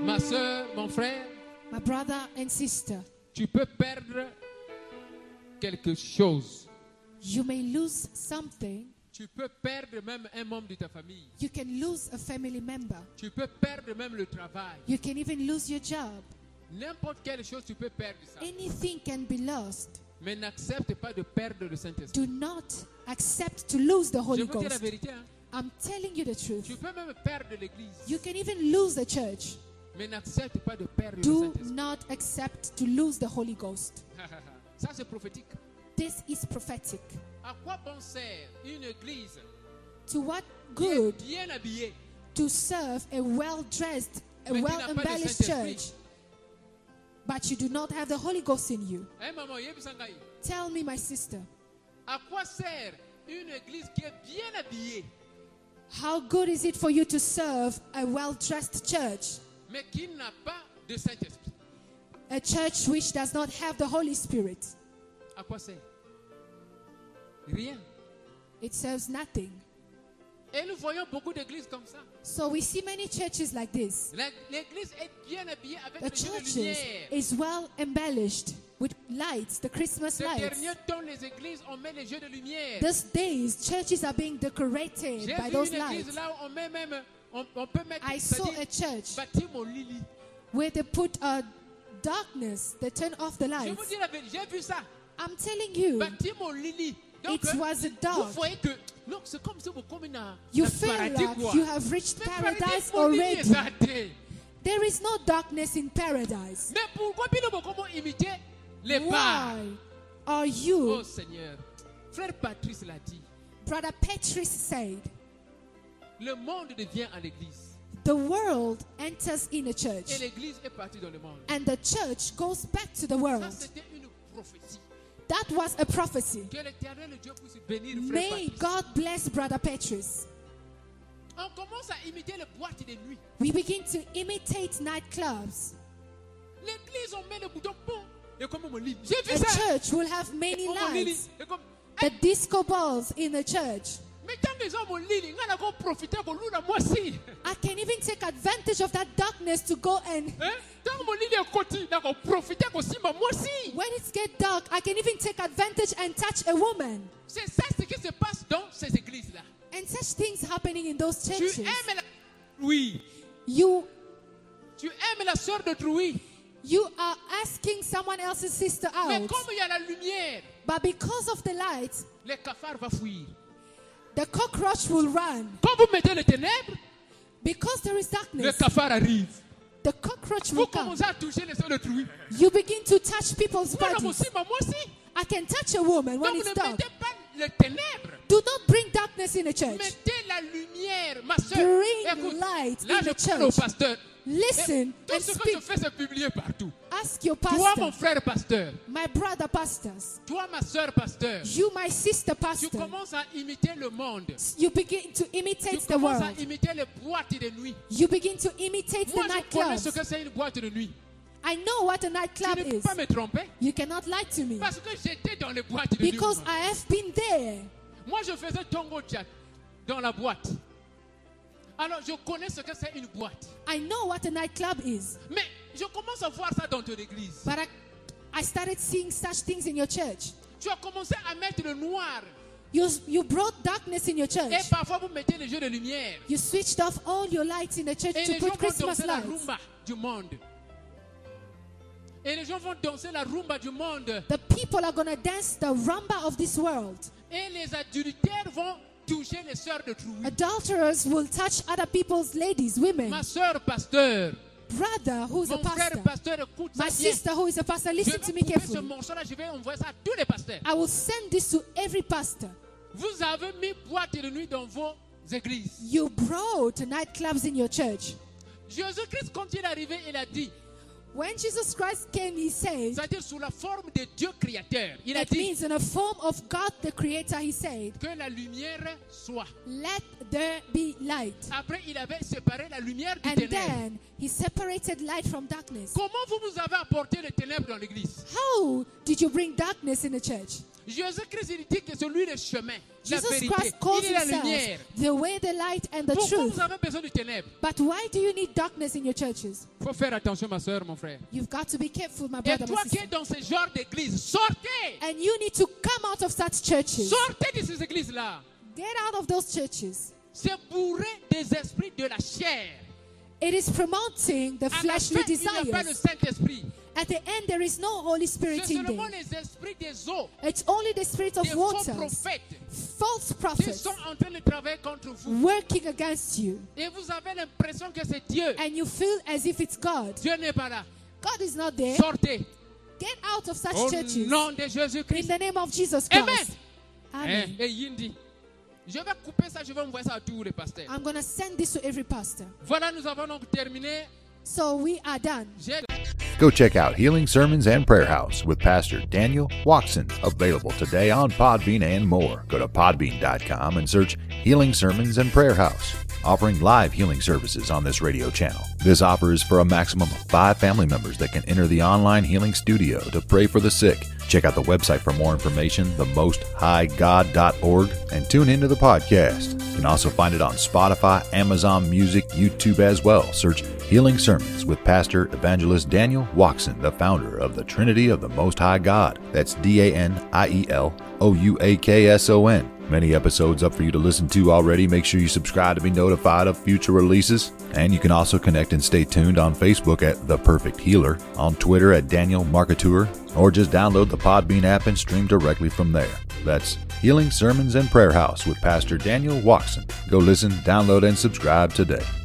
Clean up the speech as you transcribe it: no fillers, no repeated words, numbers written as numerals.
Ma soeur, mon frère, My brother and sister, tu peux perdre quelque chose. you may lose something. Tu peux perdre même un membre de ta famille. You can lose a family member. Tu peux perdre même le travail. You can even lose your job. N'importe quelle chose, tu peux perdre ça. Anything can be lost. Mais n'accepte pas de perdre le Saint-Esprit. Do not accept to lose the Je Holy vous dis la Ghost. vérité. Hein. I'm telling you the truth. Tu peux même perdre l'église. You can even lose the church. Mais n'accepte pas de perdre le Do Saint-Esprit. not accept to lose the Holy Ghost. Ça, c'est prophétique. This is prophetic. À quoi bon sert une église To what qui est good bien habillée, to serve a well-dressed, a mais qui n'a pas de well-embellished Saint-Esprit? church, but you do not have the Holy Ghost in you? Hein, maman, yebisa ngai? Tell me, my sister, À quoi sert une église qui est bien habillée, how good is it for you to serve a well-dressed church? mais qui n'a pas de Saint-Esprit? A church which does not have the Holy Spirit. À quoi sert? Rien. It serves nothing. Et nous voyons beaucoup d'églises comme ça. So we see many churches like this. L'église est bien habillée avec The les jeux de churches lumière. is well embellished with lights, the Christmas Ces lights. derniers temps, les églises, on met les jeux de lumière. These days, churches are being decorated J'ai by vu those une église lights. là où on met même, on peut mettre, I saw c'est-à-dire, a church bâtiment Lily. where they put darkness, they turn off the Je lights. vous dis la vérité, j'ai vu ça. I'm telling you, Bâtiment Lily. Donc, it was vous dark. voyez que, non, c'est comme si vous comme une You un feel paradis, like quoi. you have reached Mais paradise paradis, Lily, already. ça a été. There is no darkness in paradise. Mais pourquoi puis nous comment imiter les bars? Why are you, Oh Seigneur. Frère Patrice l'a dit. Brother Petrus said, Le monde devient à l'église. the world enters in a Et church l'église est partie dans le monde. and the church goes back to the Ça, world. c'était une prophétie. That was a prophecy. Que l'Éternel Dieu puisse bénir Frère May Patrice. God bless Brother Petrus. On commence à imiter les boîtes de nuit. We begin to imitate nightclubs. L'église, on met le bouton pom. Et comme mon lit. J'ai A vu ça. church will have many Comme mon lit. lights. Et comme, The disco balls in the church. mais tant que les hommes ont lit, on a encore profité pour nous, moi aussi. I can even take advantage of that darkness to go and Hein? Tant que mon lit est côté, on a encore profité aussi, moi aussi. when it gets dark, I can even take advantage and touch a woman. C'est ça ce qui se passe dans ces églises-là. And such things happening in those Tu churches. aimes la oui. You Tu aimes la sœur d'autrui. are asking someone else's sister Mais out. comme il y a la lumière, But because of the light, les cafards vont fuir. the cockroach will run. Quand vous mettez les ténèbres, Because there is le darkness, cafard arrive. the cockroach Vous will come. commencez à toucher les sœurs d'autrui. You begin to touch people's Moi bodies. aussi, moi aussi. I can touch a woman when Donc it's ne dark. mettez pas les ténèbres. Do not bring darkness in a church. Mettez la lumière, ma soeur. Bring Écoute, light là in je the parle au church. pasteur. Listen Tout and ce que speak. je fais, c'est publié partout. Ask your Toi, mon pastor, frère pasteur. my brother pastors, Toi, ma soeur pasteur. you, my sister Tu pastor. commences à imiter le monde. You begin to Tu imitate the commences world. à imiter les boîtes de nuit. You begin to imitate the Moi, je connais ce nightclubs. que c'est une boîte de nuit. I know what a Tu nightclub ne peux is. pas me tromper. You cannot lie to me Parce que j'étais dans les boîtes de nuit. because moi. I have been there. Moi, je faisais Tongo Chat dans la boîte. Alors, je connais ce que c'est une boîte. I know what a nightclub is. Mais je commence à voir ça dans ton église. But I started seeing such things in your church. Tu as commencé à mettre le noir. You brought darkness in your Et church. parfois, vous mettez les jeux de lumière. You switched off all your lights in the church Et to les gens put vont Christmas danser la lights. rumba du monde. Et les gens vont danser la rumba du monde. The people are going to dance the rumba of this world. Et les adultères vont toucher les sœurs de Trouille. Adulterers will touch other people's ladies, women. Ma sœur pasteur, Brother who is a mon frère pastor, pasteur, écoute ça my bien. sister who is a pastor, Je listen vais to me couper ce carefully. morceau-là, je vais envoyer ça à tous les pasteurs. I will send this to every pastor. Vous avez mis boîte de nuit dans vos églises. You brought nightclubs in your church. Jésus-Christ, quand il est arrivé, il a dit, When Jesus Christ came, he said, c'est-à-dire sous la forme de Dieu créateur, il a it dit means in the form of God the Creator, he said, que la lumière soit. let there be light. Après, il avait séparé la lumière du And ténèbre. then he separated light from darkness. Comment vous avez apporté les ténèbres dans l'église? How did you bring darkness in the church? Jésus-Christ, il dit que c'est lui le chemin, la Jesus vérité. Christ calls Il est la himself lumière. the way, the light, and the Pourquoi truth. vous avez besoin de ténèbres? But why do you need darkness in your churches? Il faut faire attention, ma soeur, mon frère. You've got to be careful, my Et brother, toi my qui sister. es dans ce genre d'église, sortez! And you need to come out of such churches. Sortez de ces églises-là. Get out of those churches. C'est bourré des esprits de la chair. It is promoting the À la fleshly fin, il n'y a pas le desires. Saint-Esprit. At the end, there is no Holy Spirit C'est in seulement there. les esprits des eaux, It's only the spirit des of faux waters, prophètes false qui prophets sont en train de travailler contre vous. working against you. Et vous avez l'impression que c'est Dieu. And you feel as if it's God. Dieu n'est pas là. God is not there. Sortez. Get out of such Au churches. nom de In Jésus-Christ. the name of Jesus Amen. Christ. Amen. Et Yindi. Je vais couper ça, je vais envoyer ça à tous les pasteurs. I'm going to send this to every pastor. Voilà, nous avons donc terminé. So we are done. Go check out Healing Sermons and Prayer House with Pastor Daniel Watson, available today on Podbean and more. Go to podbean.com and search Healing Sermons and Prayer House, offering live healing services on this radio channel. This offer is for a maximum of 5 family members that can enter the online healing studio to pray for the sick. Check out the website for more information, themosthighgod.org, and tune into the podcast. You can also find it on Spotify, Amazon Music, YouTube as well. Search Healing Sermons with Pastor Evangelist Daniel Watson, the founder of the Trinity of the Most High God. That's DANIELOUAKSON. Many episodes up for you to listen to already. Make sure you subscribe to be notified of future releases. And you can also connect and stay tuned on Facebook at The Perfect Healer, on Twitter at Daniel Marketeur, or just download the Podbean app and stream directly from there. That's Healing Sermons and Prayer House with Pastor Daniel Watson. Go listen, download, and subscribe today.